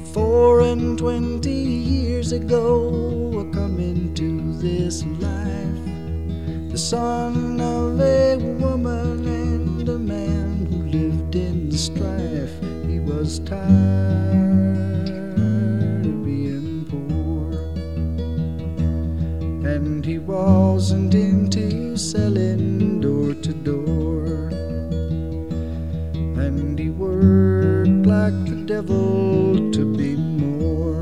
24 years ago, I come into this life, the son of a woman and a man who lived in strife. He was tired of being poor, and he wasn't into selling door to door, and he worked like the devil to be more.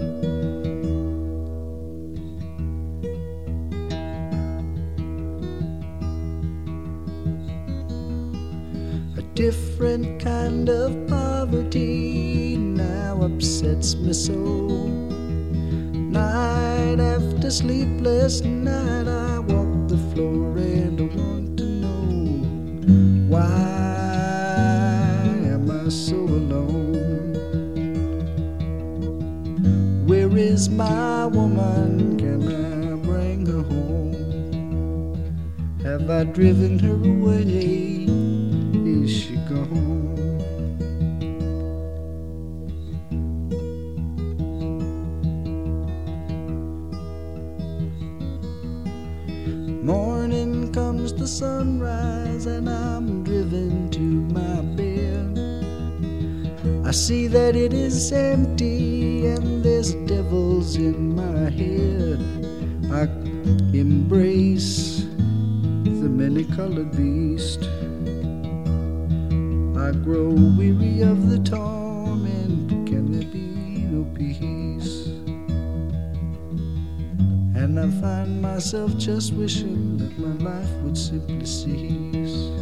A different kind of poverty now upsets me so. Night after sleepless night, I walk the floor and I want to know, why am I so alone? Where is my woman? Can I bring her home? Have I driven her away? Is she gone? Morning comes the sunrise and I'm driven to my bed. I see that it is empty and there's devils in my head. I embrace the many-colored beast. I grow weary of the torment. Can there be no peace? And I find myself just wishing that my life would simply cease.